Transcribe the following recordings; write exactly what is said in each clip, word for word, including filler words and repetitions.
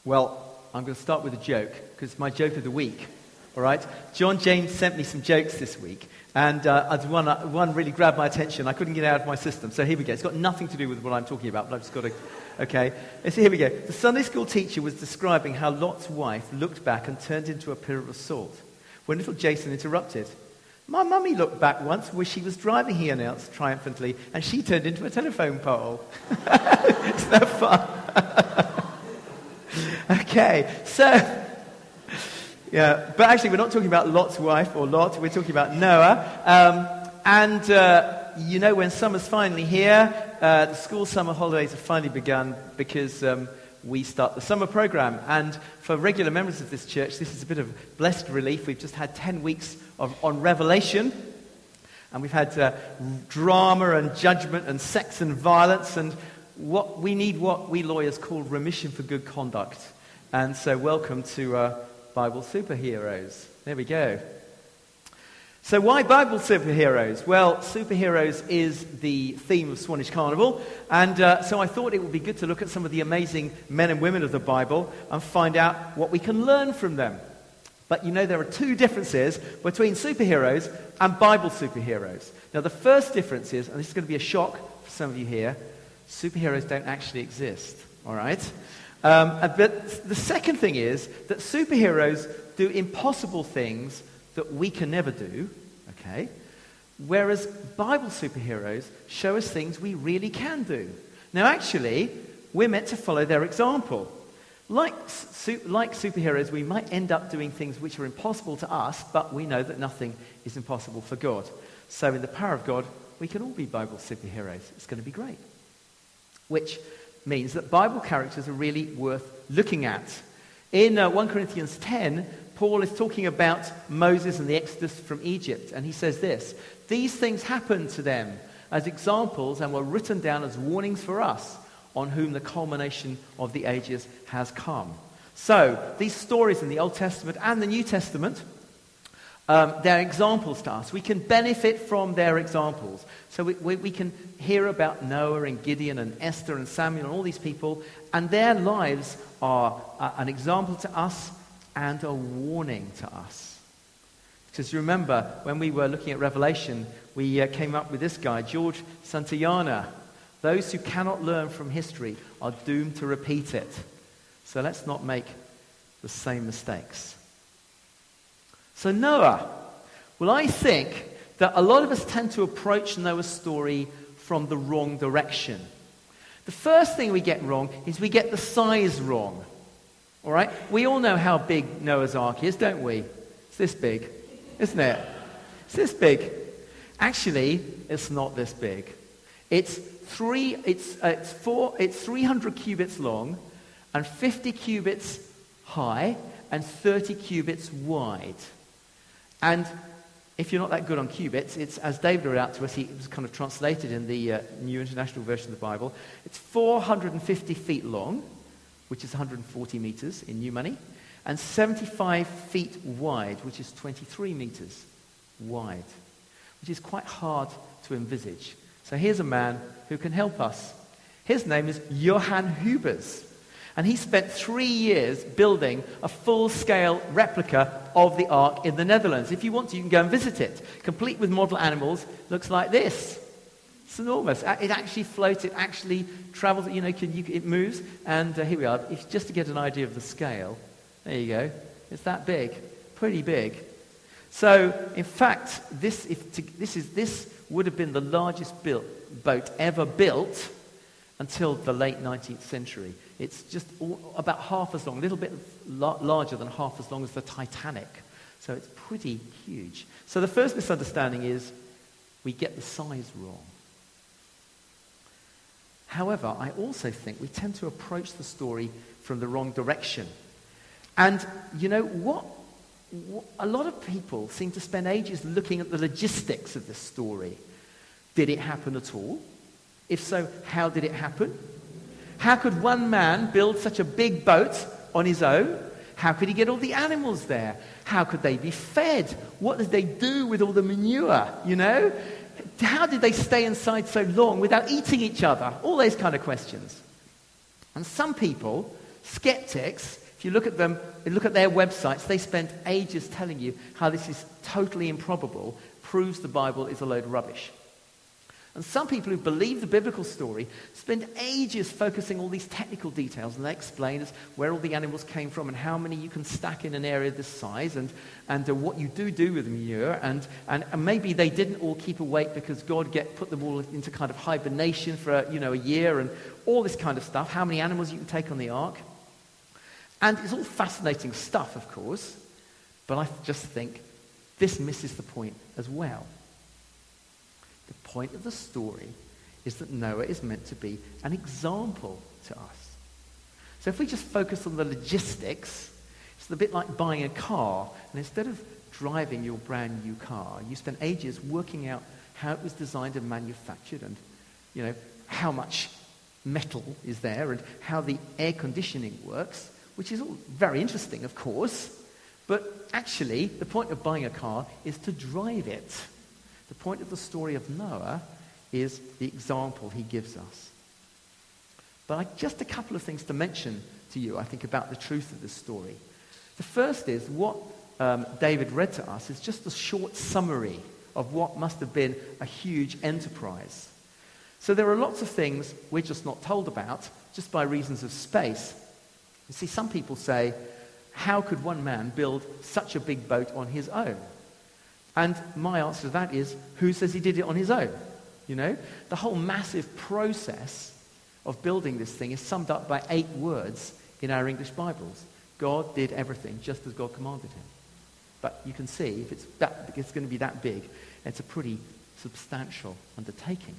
Well, I'm going to start with a joke, because it's my joke of the week, all right? John James sent me some jokes this week, and uh, one, uh, one really grabbed my attention. I couldn't get it out of my system, so here we go. It's got nothing to do with what I'm talking about, but I've just got to... Okay, so here we go. The Sunday school teacher was describing how Lot's wife looked back and turned into a pillar of salt, when little Jason interrupted. My mummy looked back once where she was driving, he announced triumphantly, and she turned into a telephone pole. Isn't that fun? Okay, so, yeah, but actually we're not talking about Lot's wife or Lot, we're talking about Noah. Um, and, uh, you know, when summer's finally here, uh, the school summer holidays have finally begun because um, we start the summer program. And for regular members of this church, this is a bit of blessed relief. We've just had ten weeks of, on Revelation, and we've had uh, drama and judgment and sex and violence, and what we need what we lawyers call remission for good conduct. And so welcome to uh, Bible Superheroes. There we go. So why Bible superheroes? Well, superheroes is the theme of Swanage Carnival, and uh, so I thought it would be good to look at some of the amazing men and women of the Bible and find out what we can learn from them. But you know, there are two differences between superheroes and Bible superheroes. Now, the first difference is, and this is going to be a shock for some of you here, superheroes don't actually exist, all right? Um, but the second thing is that superheroes do impossible things that we can never do, okay? Whereas Bible superheroes show us things we really can do. Now, actually, we're meant to follow their example. Like, su- like superheroes, we might end up doing things which are impossible to us, but we know that nothing is impossible for God. So in the power of God, we can all be Bible superheroes. It's going to be great. Which means that Bible characters are really worth looking at. In uh, First Corinthians ten, Paul is talking about Moses and the Exodus from Egypt, and he says this: these things happened to them as examples and were written down as warnings for us, on whom the culmination of the ages has come. So, these stories in the Old Testament and the New Testament, um, they're examples to us. We can benefit from their examples. So we, we, we can hear about Noah and Gideon and Esther and Samuel and all these people, and their lives are uh, an example to us and a warning to us. Because you remember, when we were looking at Revelation, we uh, came up with this guy, George Santayana. Those who cannot learn from history are doomed to repeat it. So let's not make the same mistakes. So Noah. Well, I think that a lot of us tend to approach Noah's story from the wrong direction. The first thing we get wrong is we get the size wrong. All right? We all know how big Noah's Ark is, don't we? It's this big, isn't it? It's this big. Actually, it's not this big. It's three. It's uh, it's four. It's three hundred cubits long, and fifty cubits high, and thirty cubits wide. And if you're not that good on cubits, it's, as David read out to us, he, it was kind of translated in the uh, New International Version of the Bible. It's four hundred fifty feet long, which is one hundred forty meters in new money, and seventy-five feet wide, which is twenty-three meters wide, which is quite hard to envisage. So here's a man who can help us. His name is Johann Hubers, and he spent three years building a full-scale replica of the Ark in the Netherlands. If you want to, you can go and visit it, complete with model animals. Looks like this. It's enormous. It actually floats. It actually travels. You know, can, you, it moves. And uh, here we are. If, just to get an idea of the scale, there you go. It's that big, pretty big. So, in fact, this if to, this is this would have been the largest built, boat ever built until the late nineteenth century. It's just all, about half as long, a little bit la- larger than half as long as the Titanic. So it's pretty huge. So the first misunderstanding is we get the size wrong. However, I also think we tend to approach the story from the wrong direction. And you know what? what? A lot of people seem to spend ages looking at the logistics of this story. Did it happen at all? If so, how did it happen? How could one man build such a big boat on his own? How could he get all the animals there? How could they be fed? What did they do with all the manure, you know? How did they stay inside so long without eating each other? All those kind of questions. And some people Skeptics, if you look at them, look at their websites, they spend ages telling you how this is totally improbable, proves the Bible is a load of rubbish. And some people who believe the biblical story spend ages focusing all these technical details, and they explain us where all the animals came from and how many you can stack in an area this size, and, and uh, what you do do with them here, and, and, and maybe they didn't all keep awake because God get, put them all into kind of hibernation for a, you know, a year, and all this kind of stuff, how many animals you can take on the ark. And it's all fascinating stuff, of course, but I just think this misses the point as well. The point of the story is that Noah is meant to be an example to us. So if we just focus on the logistics, it's a bit like buying a car, and instead of driving your brand new car, you spend ages working out how it was designed and manufactured, and you know how much metal is there, and how the air conditioning works, which is all very interesting, of course, but actually the point of buying a car is to drive it. The point of the story of Noah is the example he gives us. But I, just a couple of things to mention to you, I think, about the truth of this story. The first is what um, David read to us is just a short summary of what must have been a huge enterprise. So there are lots of things we're just not told about, just by reasons of space. You see, some people say, how could one man build such a big boat on his own? And my answer to that is, who says he did it on his own? You know, the whole massive process of building this thing is summed up by eight words in our English Bibles. God did everything just as God commanded him. But you can see, if it's, that, it's going to be that big, it's a pretty substantial undertaking.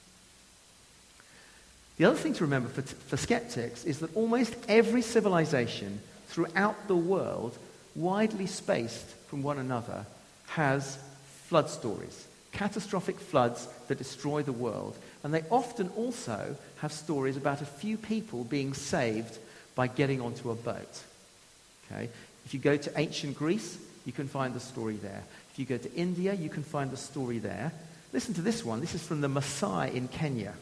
The other thing to remember for, for skeptics is that almost every civilization throughout the world, widely spaced from one another, has flood stories, catastrophic floods that destroy the world. And they often also have stories about a few people being saved by getting onto a boat. Okay? If you go to ancient Greece, you can find the story there. If you go to India, you can find the story there. Listen to this one. This is from the Maasai in Kenya.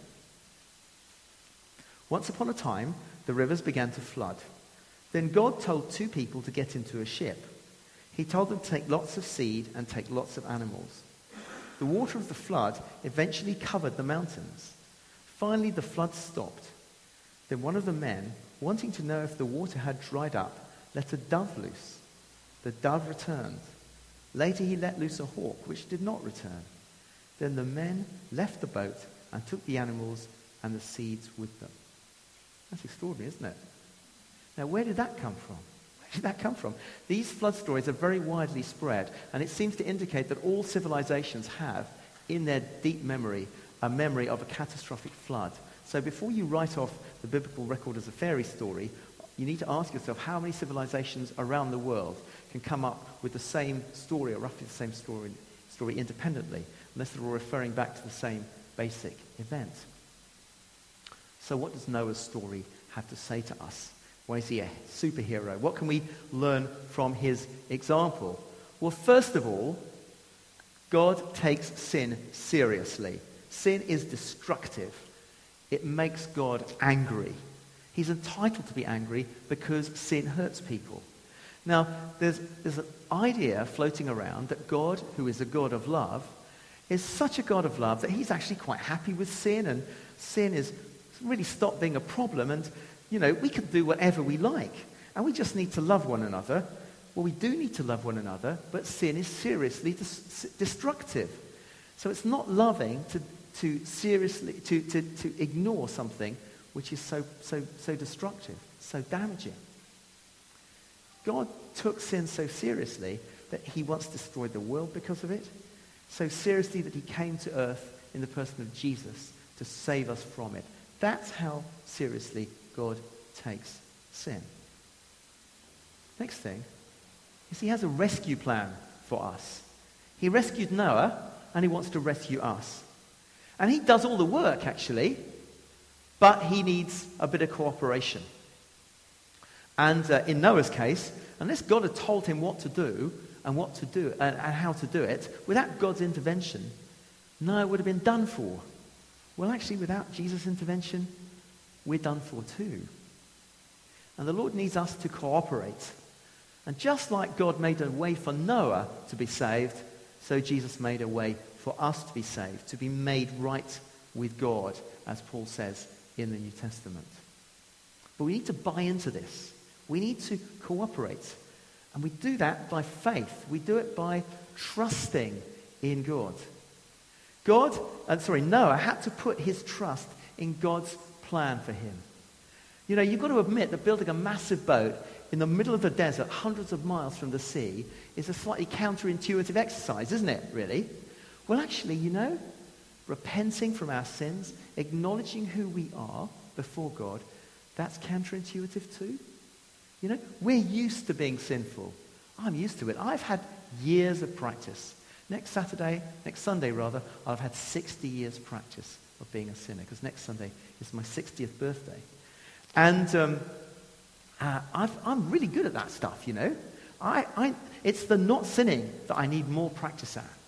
Once upon a time, the rivers began to flood. Then God told two people to get into a ship. He told them to take lots of seed and take lots of animals. The water of the flood eventually covered the mountains. Finally, the flood stopped. Then one of the men, wanting to know if the water had dried up, let a dove loose. The dove returned. Later he let loose a hawk, which did not return. Then the men left the boat and took the animals and the seeds with them. That's extraordinary, isn't it? Now, where did that come from? Where did that come from? These flood stories are very widely spread, and it seems to indicate that all civilizations have, in their deep memory, a memory of a catastrophic flood. So before you write off the biblical record as a fairy story, you need to ask yourself how many civilizations around the world can come up with the same story, or roughly the same story, story independently, unless they're all referring back to the same basic event. So what does Noah's story have to say to us? Why is he a superhero? What can we learn from his example? Well, first of all, God takes sin seriously. Sin is destructive. It makes God angry. He's entitled to be angry because sin hurts people. Now, there's, there's an idea floating around that God, who is a God of love, is such a God of love that he's actually quite happy with sin, and sin is really stopped being a problem, and you know, we can do whatever we like, and we just need to love one another. Well, we do need to love one another, but sin is seriously dis- destructive. So it's not loving to, to seriously to, to, to ignore something which is so so so destructive, so damaging. God took sin so seriously that he once destroyed the world because of it, so seriously that he came to earth in the person of Jesus to save us from it. That's how seriously God takes sin. Next thing is he has a rescue plan for us. He rescued Noah, and he wants to rescue us. And he does all the work, actually, but he needs a bit of cooperation. And uh, in Noah's case, unless God had told him what to do and what to do and, and how to do it, without God's intervention, Noah would have been done for. Well, actually, without Jesus' intervention, we're done for too. And the Lord needs us to cooperate. And just like God made a way for Noah to be saved, so Jesus made a way for us to be saved, to be made right with God, as Paul says in the New Testament. But we need to buy into this. We need to cooperate. And we do that by faith. We do it by trusting in God. God, uh, sorry, Noah had to put his trust in God's plan for him. You know, you've got to admit that building a massive boat in the middle of the desert, hundreds of miles from the sea, is a slightly counterintuitive exercise, isn't it, really? Well, actually, you know, repenting from our sins, acknowledging who we are before God, that's counterintuitive too. You know, we're used to being sinful. I'm used to it. I've had years of practice. Next Saturday, next Sunday rather, I've had sixty years practice of being a sinner, because next Sunday is my sixtieth birthday. And um, uh, I've, I'm really good at that stuff, you know. I, I, it's the not sinning that I need more practice at.